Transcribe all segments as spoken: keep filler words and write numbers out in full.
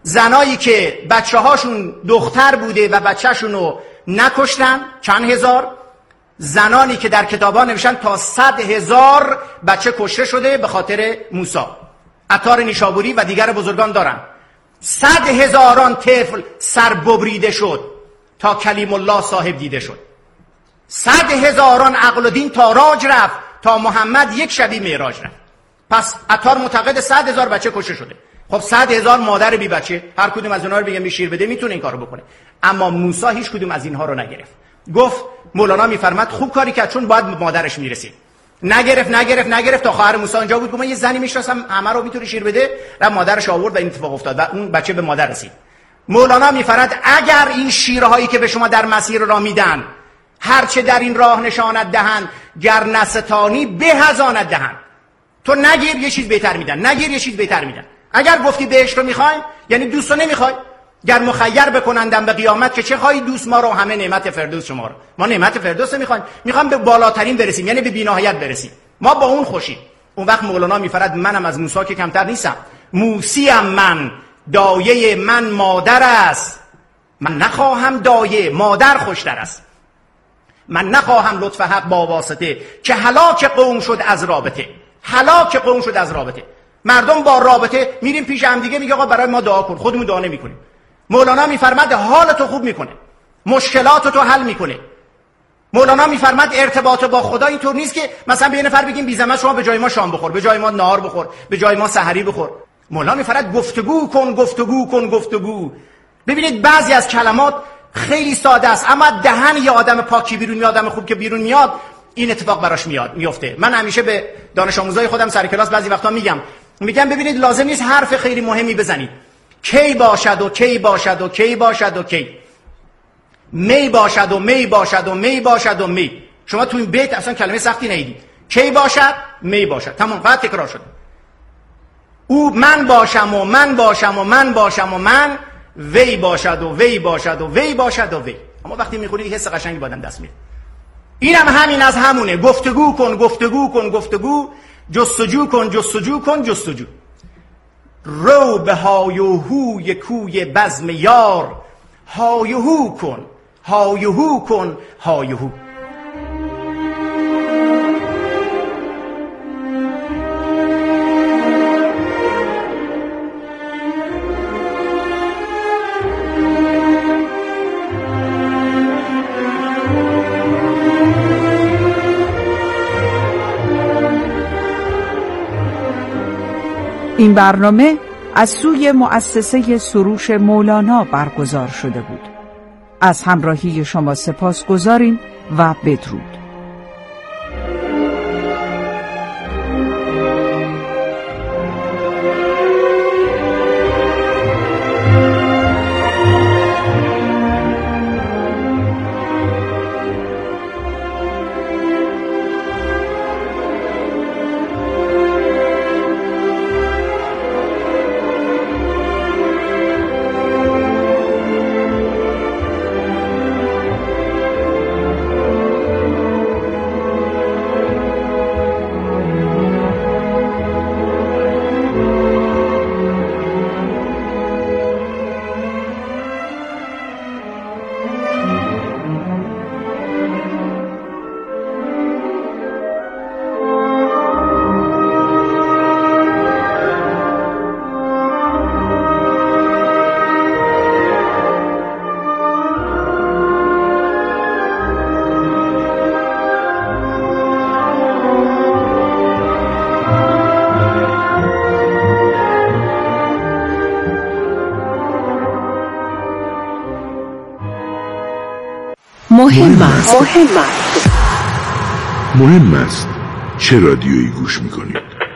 زنایی که بچه هاشون دختر بوده و بچهشون رو نکشتن چند هزار، زنانی که در کتابا نوشتن تا صد هزار بچه کشته شده به خاطر موسی. عطار نیشابوری و دیگر بزرگان دارن. صد هزاران طفل سر ببریده شد تا کلیم الله صاحب دیده شد. صد هزاران عقل و دین تاراج رفت تا محمد یک شبی معراج رفت. پس عطار معتقد صد هزار بچه کشته شده. خب صد هزار مادر بی بچه هر کدوم از اونها رو بگم شیر بده میتونه این کارو بکنه، اما موسی هیچ کدوم از اینها رو نگرفت. گفت مولانا میفرماد خوب کاری کرد چون باید مادرش میرسید. نگرفت نگرفت نگرفت تا خواهر موسی اونجا بود. گفت من یه زنی میشناسم همه رو میتونه شیر بده، و مادرش آورد و این اتفاق افتاد و اون بچه به مادر رسید. مولانا میفرماد اگر این شیرهایی که به شما در مسیر راه میدن هر چه در این راه نشانت دهند، گر نستانی به از آنت دهند. تو نگیر یه چیز بهتر میدن، نگیر یه چیز بهتر میدن. اگر گفتی بهشت رو میخوایم یعنی دوست رو نمیخوای. گر مخیر بکنندم به قیامت که چه خواهی دوست ما رو، همه نعمت فردوس شما رو. ما نعمت فردوس میخوایم، میخوام به بالاترین برسیم، یعنی به بی‌نهایت برسیم. ما با اون خوشیم. اون وقت مولانا میفرد منم از موسی که کمتر نیستم. موسیم من، دایه من مادر است. من نخواهم دایه، مادر خوشتر است. من نخواهم لطف حق با واسطه، که هلاک قوم شد از رابطه. هلاک قوم شد از رابطه. مردم با رابطه میریم پیش هم دیگه، میگه آقا برای ما دعا کن، خودمون دعا نمیکنیم. مولانا میفرماد حالتو خوب میکنه، مشکلاتتو حل میکنه. مولانا میفرماد ارتباط با خدا اینطور نیست که مثلا به یه نفر بگیم بی زحمت شما به جای ما شام بخور، به جای ما نهار بخور، به جای ما سحری بخور. مولانا میفرماد گفتگو کن، گفتگو کن، گفتگو. ببینید بعضی از کلمات خیلی ساده است، اما دهن یه آدم پاکی بیرون میاد، آدم خوب که بیرون میاد، این اتفاق براش میاد میفته. من همیشه به دانش آموزای خودم سر کلاس بعضی وقتا میگم میگم ببینید لازم نیست حرف خیلی مهمی بزنید. کی باشد و کی باشد و کی باشد و کی، می باشد و می باشد و می باشد و می. شما تو این بیت اصلا کلمه سختی ندیدید. کی باشد، می باشد، تمام، فقط تکرار شد. او من باشم و من باشم و من باشم و من، وی باشد و وی باشد و وی باشد و وی. اما وقتی میخونید حس قشنگی با آدم دست میاد. اینم هم همین از همونه. گفتگو کن، گفتگو کن، گفتگو. جستجو کن، جستجو کن، جستجو. رو به های و هوی کوی بزم یار، های و هو کن، های و هو کن، های و هو. این برنامه از سوی مؤسسه سروش مولانا برگزار شده بود. از همراهی شما سپاسگزاریم و بدرود. مهم است. مهم است. مهم است چه رادیویی گوش میکنید؟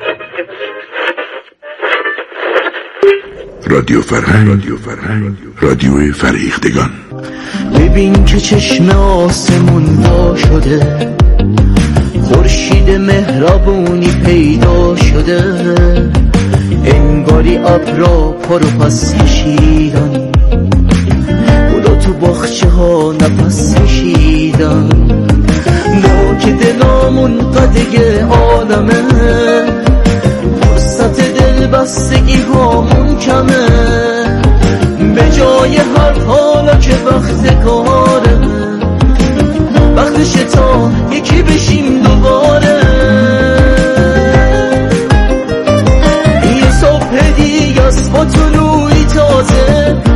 رادیو فرهنگ، رادیو فرهنگ، رادیو فرهیختگان. ببین که چشم آسمون وا شده، خورشید مهربونی پیدا شده، انگاری ابرا پر و پس کشیدن، خدا تو باغچه ها نفس کشیدن. ما که دلامون قدگ عالمه، فرصت دل بستگی هامون کمه،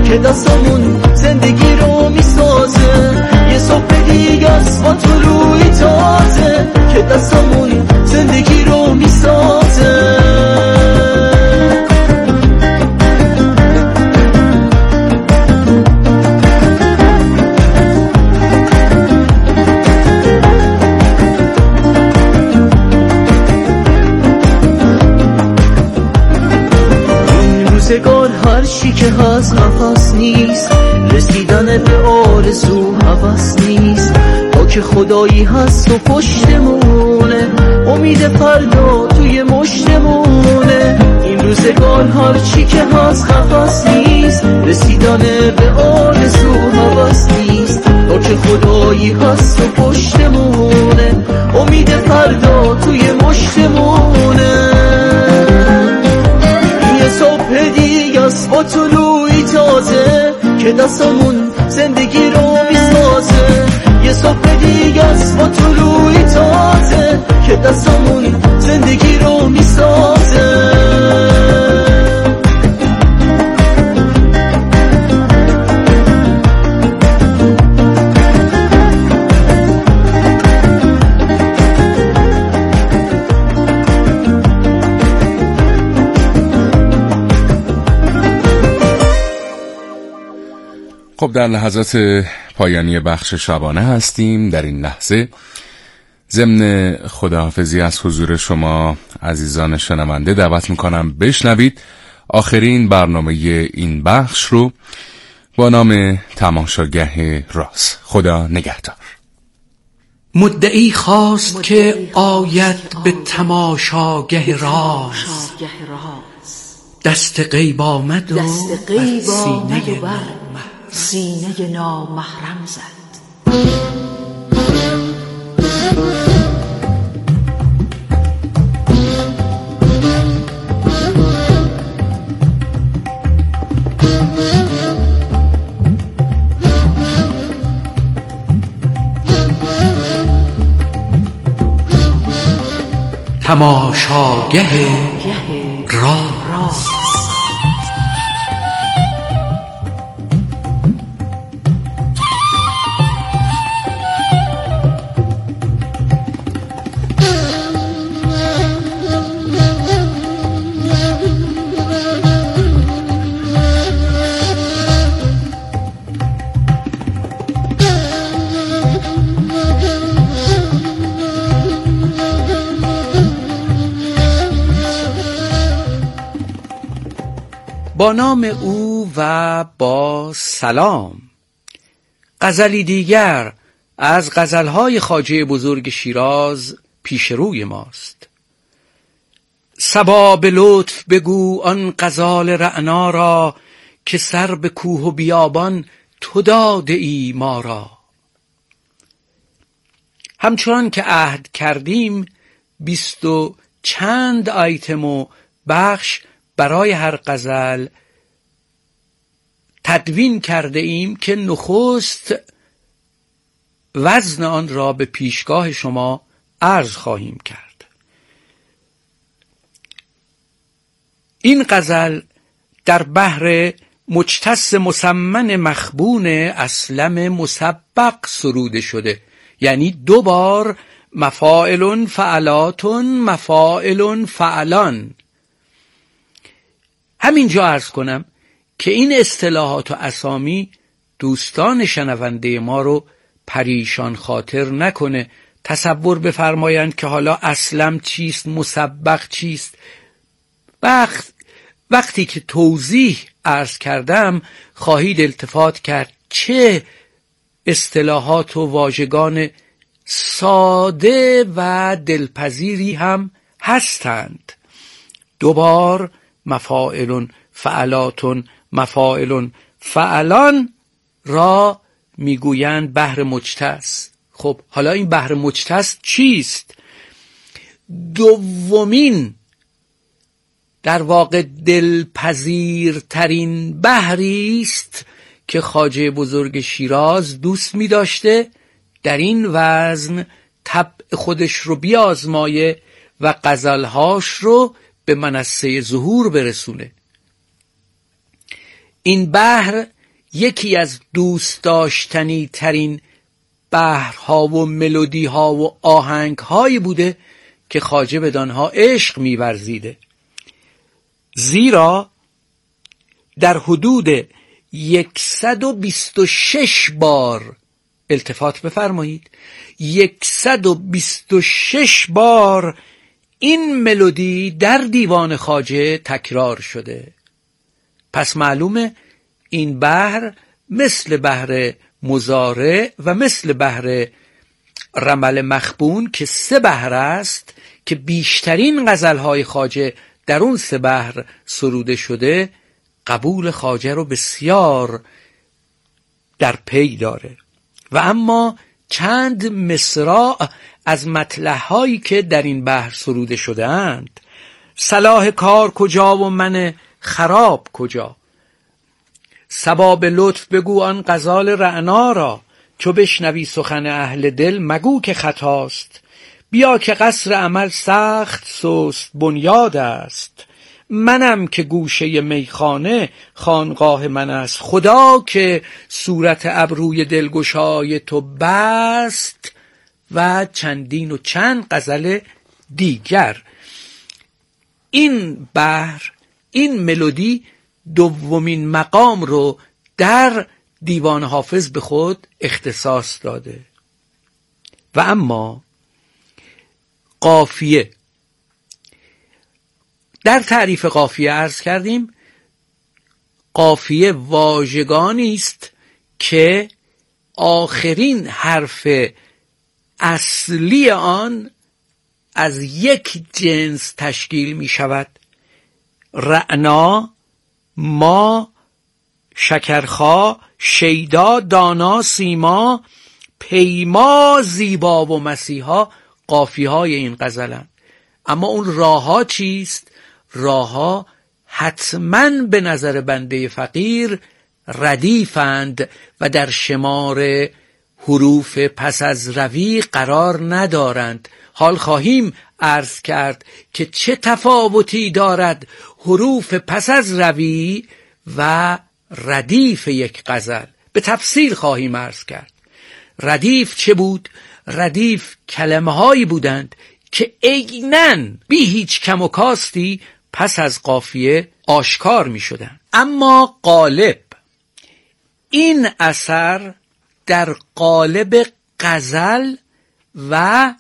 که دستمون زندگی رو میسازه. یه صبح دیگه است با طلوعی تازه که دستمون زندگی رو میسازه. روزگار هر چی که هست نفس نیست، رسیدن به آرزو هوس نیست. تا که خدایی هست و پشتمونه، امید فردا توی مشتمونه. این روزگار هر چی که هست نفس نیست، رسیدن به آرزو هوس نیست. تا که خدایی هست و پشتمونه، امید فردا توی مشتمونه. صبح دیگه است با طلوعی تازه که دستمون زندگی رو میسازه. یه صبح دیگه است با طلوعی تازه که دستمون زندگی رو میسازه. خب در لحظات پایانی بخش شبانه هستیم. در این لحظه ضمن خداحافظی از حضور شما عزیزان شنونده دعوت میکنم بشنوید آخرین برنامه این بخش رو با نام تماشاگه راز. خدا نگهدار. مدعی خواست که آید به تماشاگه راز، دست غیب آمد و بر سینه سینه نامحرم زد. تماشاگه راز. با نام او و با سلام. غزلی دیگر از غزلهای خواجه بزرگ شیراز پیش روی ماست. صبا به لطف بگو آن غزال رعنا را، که سر به کوه و بیابان تو داده ای ما را. همچنان که عهد کردیم بیست و چند آیتم و بخش برای هر غزل تدوین کرده ایم که نخست وزن آن را به پیشگاه شما عرض خواهیم کرد. این غزل در بحر مجتث مسمن مخبون اسلم مسبق سروده شده، یعنی دو بار مفاعل فعلاتون مفاعل فعلان. همینجا عرض کنم که این اصطلاحات و اسامی دوستان شنونده ما رو پریشان خاطر نکنه. تصور بفرمایند که حالا اسلم چیست، مسبق چیست. وقت وقتی که توضیح عرض کردم خواهید التفات کرد چه اصطلاحات و واژگان ساده و دلپذیری هم هستند. دوبار مفاعل فعلاتون مفاعل فعلان را میگویند بحر مجتث. خب حالا این بحر مجتث چیست؟ دومین در واقع دلپذیرترین بحری است که خواجه بزرگ شیراز دوست می داشته در این وزن طبع خودش رو بیازمایه و غزلهاش رو به منصه ظهور برسونه. این بحر یکی از دوست داشتنی ترین بحرها و ملودی ها و آهنگ هایی بوده که خواجه بدانها عشق می‌ورزیده. زیرا در حدود صد و بیست و شش بار، التفات بفرمایید، صد و بیست و شش بار این ملودی در دیوان خواجه تکرار شده. پس معلومه این بحر مثل بحر مزارع و مثل بحر رمل مخبون که سه بحر است که بیشترین غزلهای خواجه در اون سه بحر سروده شده، قبول خواجه رو بسیار در پی داره. و اما چند مصرع از مطلع‌هایی که در این بحر سروده شده اند: صلاح کار کجا و من خراب کجا، سباب لطف بگو آن غزال رعنا را، چو بشنوی سخن اهل دل مگو که خطاست، بیا که قصر عمل سخت سست بنیاد است، منم که گوشه میخانه خانقاه من است، خدا که صورت ابروی دلگشای تو بست، و چندین و چند غزل دیگر. این بحر، این ملودی دومین مقام رو در دیوان حافظ به خود اختصاص داده. و اما قافیه، در تعریف قافیه عرض کردیم قافیه واژگانی است که آخرین حرف اصلی آن از یک جنس تشکیل می شود. رعنا، ما، شکرخا، شیدا، دانا، سیما، پیما، زیبا و مسیحا قافیه های این غزلند. اما اون راها چیست؟ راها حتما به نظر بنده فقیر ردیفند و در شمار حروف پس از روی قرار ندارند. حال خواهیم عرض کرد که چه تفاوتی دارد حروف پس از روی و ردیف یک غزل. به تفصیل خواهیم عرض کرد. ردیف چه بود؟ ردیف کلمه هایی بودند که عیناً بی هیچ کم و کاستی پس از قافیه آشکار می شدند. اما قالب، این اثر در قالب غزل و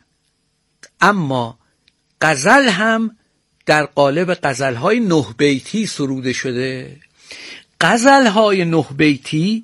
اما غزل هم در قالب غزل‌های نه بیتی سروده شده. غزل‌های نه بیتی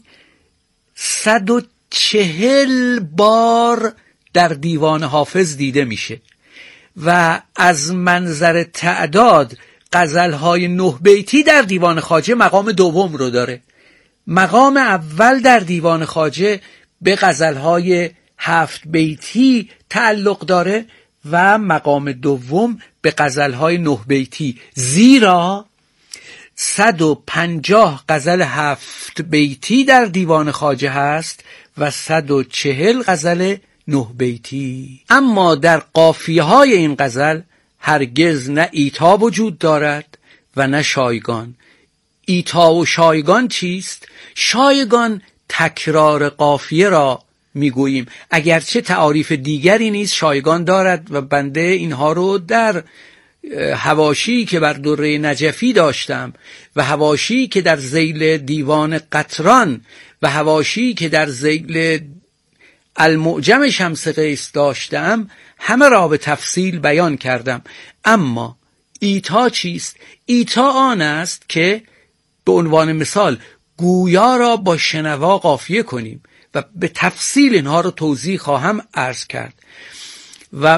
صد و چهل بار در دیوان حافظ دیده میشه و از منظر تعداد غزل‌های نه بیتی در دیوان خواجه مقام دوم رو داره. مقام اول در دیوان خواجه به غزل‌های هفت بیتی تعلق داره و مقام دوم به غزل‌های نه بیتی، زیرا صد و پنجاه غزل هفت بیتی در دیوان خواجه هست و صد و چهل غزل نه بیتی. اما در قافیه‌های این غزل هرگز نه ایتا وجود دارد و نه شایگان. ایتا و شایگان چیست؟ شایگان تکرار قافیه را میگوییم، اگرچه تعاریف دیگری نیست شایگان دارد و بنده اینها رو در حواشی که بر دره نجفی داشتم و حواشی که در ذیل دیوان قطران و حواشی که در ذیل المعجم شمس قیس داشتم همه را به تفصیل بیان کردم. اما ایتا چیست؟ ایتا آن است که به عنوان مثال گویا را با شنوا قافیه کنیم و به تفصیل اینها رو توضیح خواهم عرض کرد. و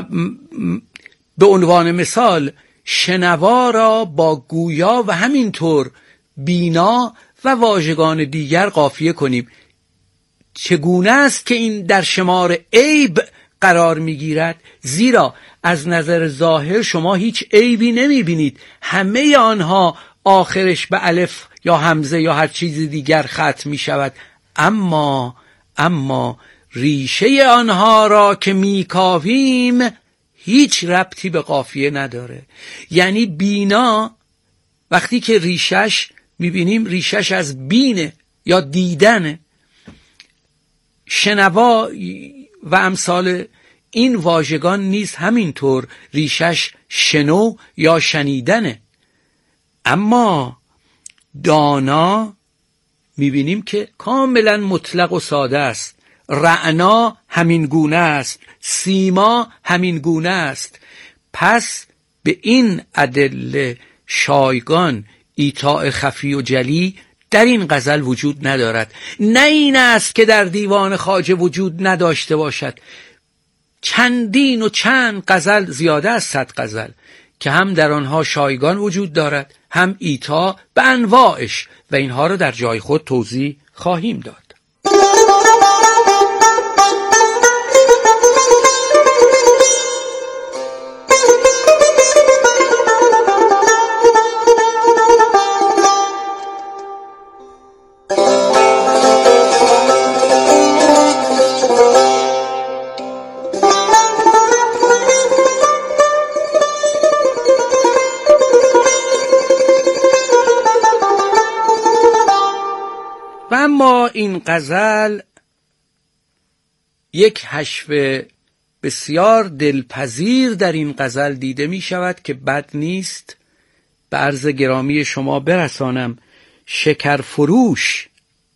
به عنوان مثال شنوا را با گویا و همینطور بینا و واژگان دیگر قافیه کنیم. چگونه است که این در شمار عیب قرار میگیرد؟ زیرا از نظر ظاهر شما هیچ عیبی نمی بینید، همه آنها آخرش به الف یا همزه یا هر چیز دیگر ختم می شود. اما اما ریشه آنها را که میکاویم هیچ ربطی به قافیه نداره. یعنی بینا وقتی که ریشش میبینیم ریشش از بینه، یا دیدن. شنوا و امثال این واژگان نیز همینطور ریشش شنو یا شنیدنه. اما دانا میبینیم که کاملا مطلق و ساده است. رعنا همین گونه است، سیما همین گونه است. پس به این ادله شایگان ایطاء خفی و جلی در این غزل وجود ندارد. نه این است که در دیوان خواجه وجود نداشته باشد. چندین و چند غزل، زیاده از صد غزل که هم در آنها شایگان وجود دارد، هم ایطاء به انواعش، و اینها رو در جای خود توضیح خواهیم داد. اما این غزل یک حشو بسیار دلپذیر در این غزل دیده می شود که بد نیست به عرض گرامی شما برسانم. شکر فروش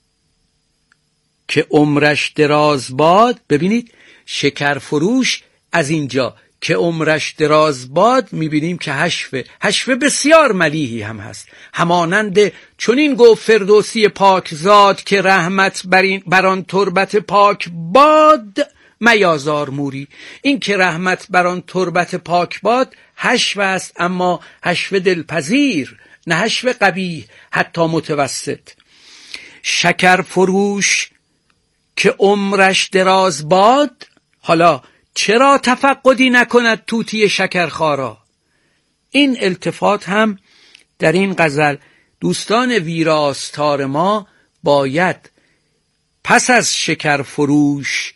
که عمرش دراز باد، ببینید شکر فروش از اینجا که عمرش دراز باد میبینیم که حشو حشو بسیار ملیحی هم هست. همانند چنین گفت فردوسی پاکزاد که رحمت بر, این بر آن تربت پاک باد میازار موری. این که رحمت بر آن تربت پاک باد حشو است، اما حشو دلپذیر، نه حشو قبیح، حتی متوسط. شکر فروش که عمرش دراز باد، حالا چرا تفقدی نکند توتی شکرخارا؟ این التفات هم در این غزل دوستان ویراستار ما باید پس از شکر فروش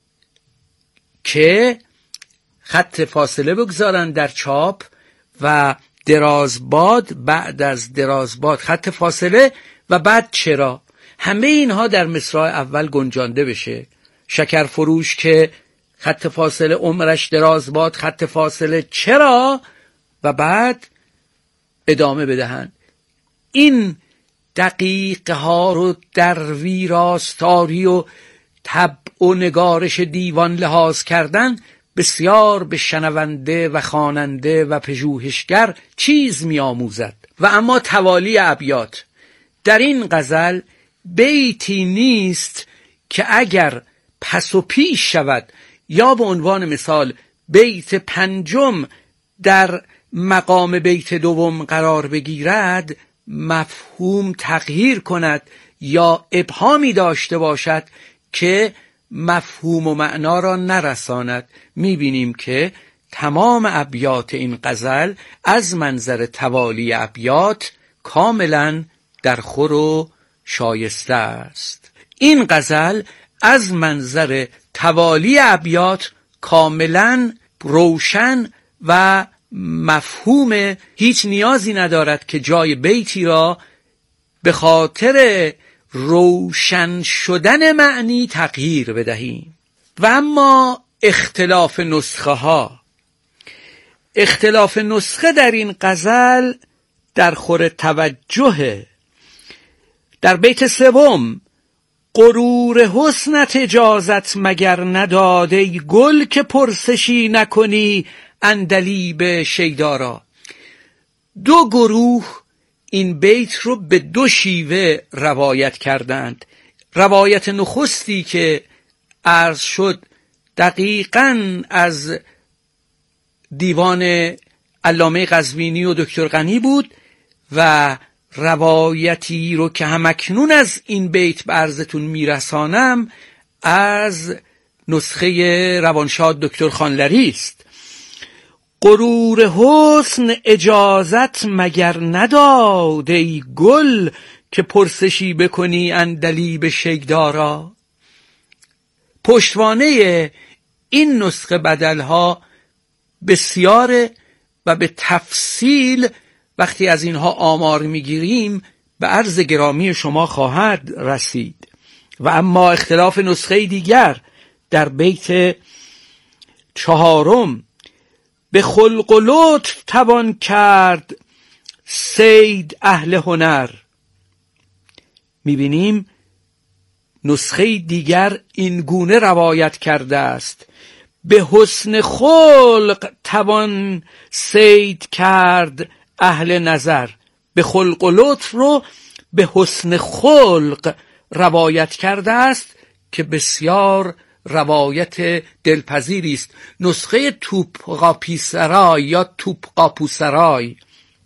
که خط فاصله بگذارن در چاپ و درازباد، بعد از درازباد خط فاصله و بعد چرا، همه اینها در مصرع اول گنجانده بشه. شکر فروش که خط فاصله عمرش دراز باد، خط فاصله چرا، و بعد ادامه بدهند. این دقیقه ها رو در ویراستاری و طبع و نگارش دیوان لحاظ کردن بسیار به شنونده و خواننده و پژوهشگر چیز می آموزد. و اما توالی ابیات در این غزل بیتی نیست که اگر پس و پیش شود یا به عنوان مثال بیت پنجم در مقام بیت دوم قرار بگیرد مفهوم تغییر کند یا ابهامی داشته باشد که مفهوم و معنا را نرساند. میبینیم که تمام ابیات این غزل از منظر توالی ابیات کاملا در خور و شایسته است. این غزل از منظر توالی ابیات کاملا روشن و مفهوم، هیچ نیازی ندارد که جای بیتی را به خاطر روشن شدن معنی تغییر بدهیم. و اما اختلاف نسخه ها، اختلاف نسخه در این غزل در خور توجه. در بیت سوم غرور حسنت اجازت مگر نداده ای گل که پرسشی نکنی عندلیب شیدارا. دو گروه این بیت رو به دو شیوه روایت کردند. روایت نخستی که عرض شد دقیقاً از دیوان علامه قزوینی و دکتر غنی بود و روایتی رو که همکنون از این بیت به عرضتون میرسانم از نسخه روانشاد دکتر خانلری است. غرور حسن اجازت مگر نداده ای گل که پرسشی بکنی عندلیب شیدارا. پشتوانه این نسخه بدلها بسیاره و به تفصیل وقتی از اینها آمار میگیریم به عرض گرامی شما خواهد رسید. و اما اختلاف نسخه دیگر در بیت چهارم، به خلق و لطف توان کرد صید اهل هنر. میبینیم نسخه دیگر این گونه روایت کرده است: به حسن خلق توان صید کرد اهل نظر. به خلق و لطف رو به حسن خلق روایت کرده است که بسیار روایت دلپذیری است. نسخه توپقاپیسرای یا توپقاپوسرای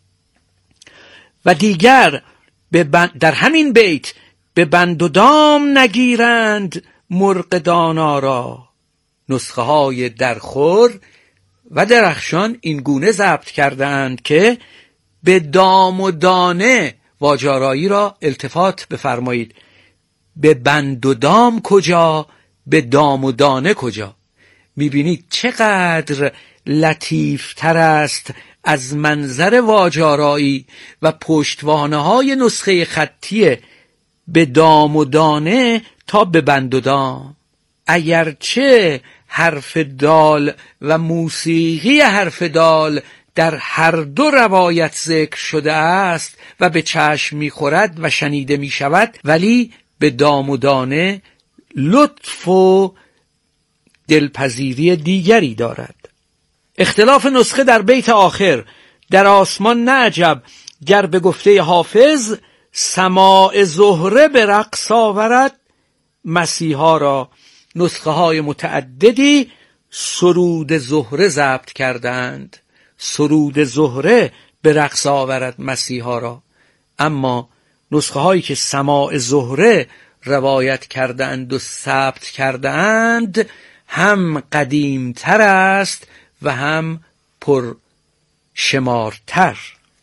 و دیگر در همین بیت به بند و دام نگیرند مرغ دانا را. نسخه های درخور و درخشان این گونه ضبط کردند که به دام و دانه واجارایی را التفات بفرمایید. به بند و دام کجا، به دام و دانه کجا؟ میبینید چقدر لطیف تر است از منظر واجارایی و پشتوانه های نسخه خطی به دام و دانه تا به بند و دام. اگرچه حرف دال و موسیقی حرف دال در هر دو روایت ذکر شده است و به چشم میخورد و شنیده میشود، ولی به دام و دانه لطف و دلپذیری دیگری دارد. اختلاف نسخه در بیت آخر: در آسمان نه عجب گر به گفته حافظ سماع زهره به رقص آورد مسیحا را. نسخه های متعددی سرود زهره ضبط کردند، سرود زهره به رقص آورد مسیحا را. اما نسخه هایی که سماع زهره روایت کردند و ثبت کردند هم قدیم تر است و هم پر شمارتر.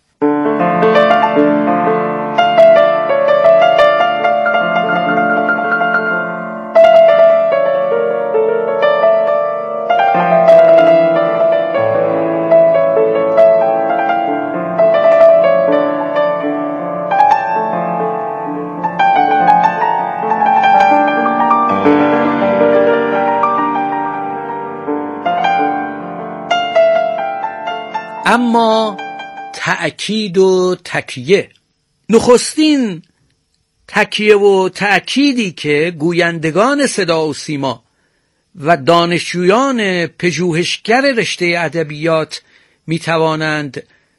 اما تأکید و تکیه. نخستین تکیه و تأکیدی که گویندگان صدا و سیما و دانشجویان پژوهشگر رشته ادبیات می توانند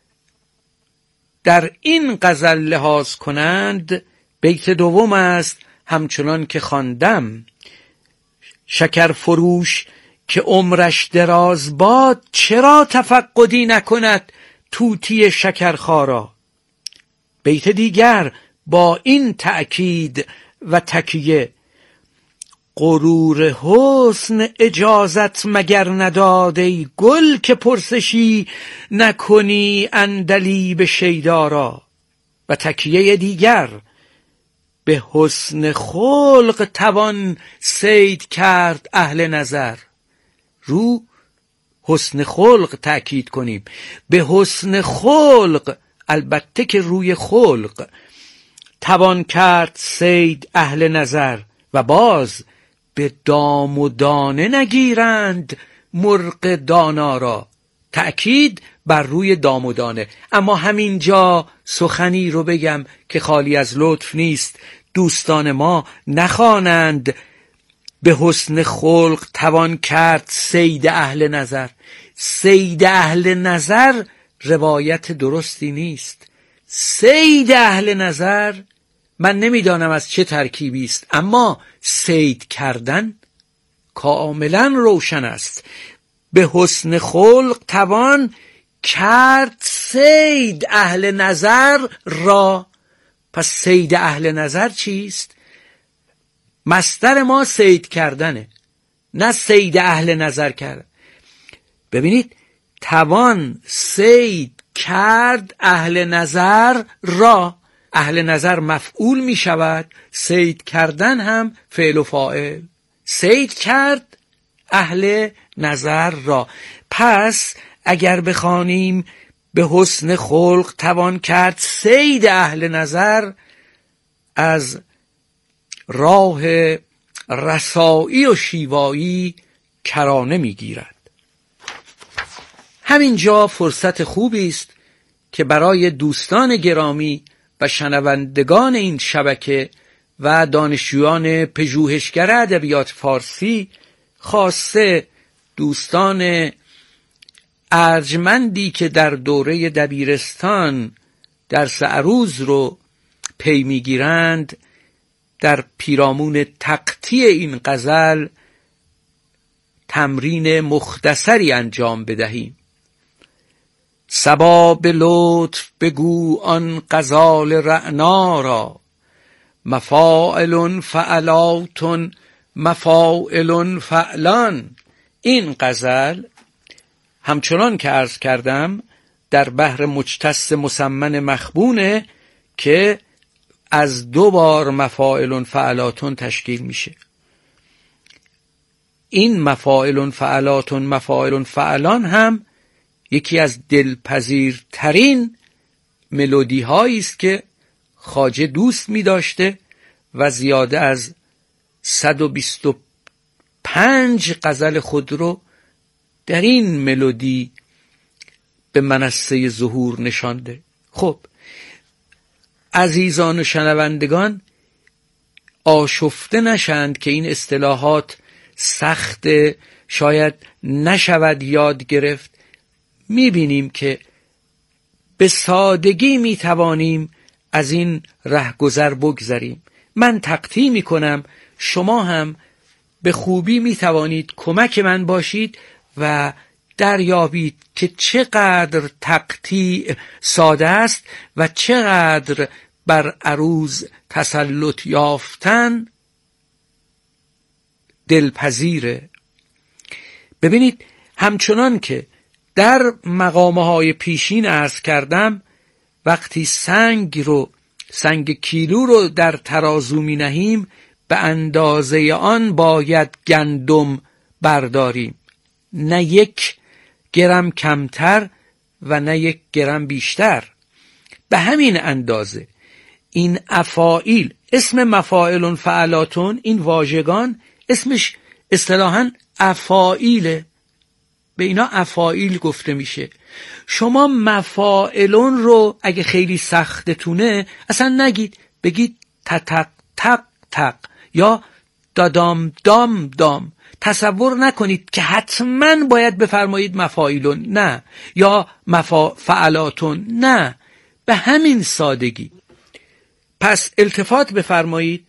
در این غزل لحاظ کنند بیت دوم است: همچنان که خواندم شکر فروش که عمرش دراز باد چرا تفقدی نکند طوطی شکرخارا. بیت دیگر با این تأکید و تکیه: غرور حسن اجازت مگر نداد ای گل که پرسشی نکنی عندلیب شیدارا. و تکیه دیگر: به حسن خلق توان صید کرد اهل نظر. رو حسن خلق تأکید کنیم، به حسن خلق، البته که روی خلق، توان کرد صید اهل نظر. و باز به دام و دانه نگیرند مرغ دانا را. تأکید بر روی دام و دانه. اما همینجا سخنی رو بگم که خالی از لطف نیست. دوستان ما نخوانند به حسن خلق توان کرد صید اهل نظر. صید اهل نظر روایت درستی نیست. صید اهل نظر من نمیدانم از چه ترکیبی است، اما صید کردن کاملا روشن است. به حسن خلق توان کرد صید اهل نظر را. پس صید اهل نظر چیست؟ مصدر ما صید کردنه، نه صید اهل نظر کردن. ببینید، توان صید کرد اهل نظر را. اهل نظر مفعول می شود، صید کردن هم فعل و فاعل. صید کرد اهل نظر را. پس اگر بخوانیم به حسن خلق توان کرد صید اهل نظر، از راه رسایی و شیوایی کرانه میگیرد. همینجا فرصت خوبی است که برای دوستان گرامی و شنوندگان این شبکه و دانشجویان پژوهشگر ادبیات فارسی، خاصه دوستان ارجمندی که در دوره دبیرستان درس عروض رو پی میگیرند، در پیرامون تقطیع این غزل تمرین مختصری انجام بدهیم. صبا به لطف بگو آن غزال رعنا را، مفاعل فعلاتن مفاعل فعلان. این غزل همچنان که عرض کردم در بحر مجتث مسمن مخبونه که از دو بار مفاعل فعلاتن تشکیل میشه. این مفاعل فعلاتن مفاعل فعلان هم یکی از دلپذیرترین ملودی هایی است که خواجه دوست می داشته و زیاده از صد و بیست و پنج غزل خود رو در این ملودی به منصه ظهور نشانده. خب عزیزان و شنوندگان آشفته نشند که این اصطلاحات سخت شاید نشود یاد گرفت. میبینیم که به سادگی میتوانیم از این رهگذر بگذریم. من تقطیع میکنم، شما هم به خوبی میتوانید کمک من باشید و دریابید که چقدر تقطیع ساده است و چقدر بر عروض تسلط یافتن دلپذیره. ببینید همچنان که در مقامه های پیشین عرض کردم، وقتی سنگ رو سنگ کیلو رو در ترازو می نهیم، به اندازه آن باید گندم برداریم، نه یک گرم کمتر و نه یک گرم بیشتر. به همین اندازه این افاعیل، اسم مفاعل فعلاتون، این واژگان اسمش اصطلاحاً افاعیله، به اینا افاعیل گفته میشه. شما مفاعلون رو اگه خیلی سختتونه اصلا نگید، بگید تتق تق تق یا دادام دام دام. تصور نکنید که حتما باید بفرمایید مفاعلون، نه، یا مفاعلاتون، نه، به همین سادگی. پس التفات بفرمایید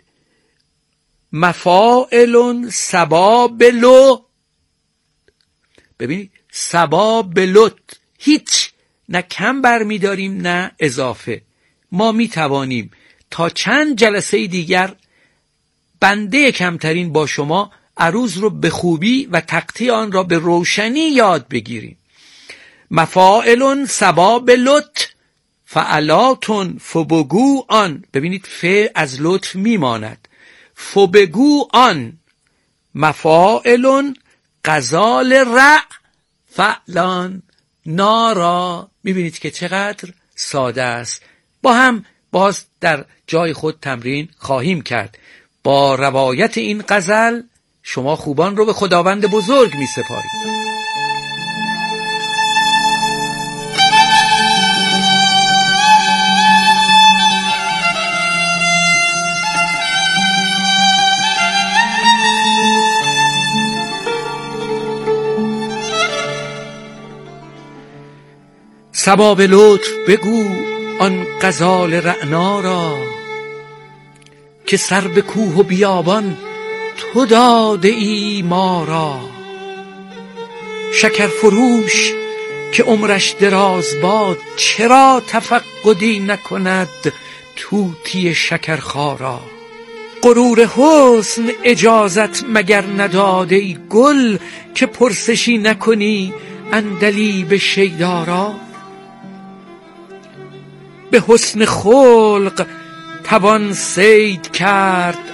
مفاعلون سبابلو. ببینید سبابلوت، هیچ نه کم برمی داریم نه اضافه. ما می توانیم تا چند جلسه دیگر بنده کمترین با شما عروض رو به خوبی و تقطیع آن را به روشنی یاد بگیریم. مفاعلون سبابلوت فعلاتون فبگو آن. ببینید ف از لطف میماند. فبگو آن مفاعلون غزال رع فعلان نارا. میبینید که چقدر ساده است. با هم باز در جای خود تمرین خواهیم کرد. با روایت این غزل شما خوبان رو به خداوند بزرگ می سپارید. صبا به لطف بگو آن غزال رعنا را، که سر به کوه و بیابان تو داده ای ما را. شکر فروش که عمرش دراز باد، چرا تفقدی نکند طوطی شکرخارا. غرور حسن اجازت مگر نداده ای گل، که پرسشی نکنی عندلیب شیدارا. به حسن خلق توان صید کرد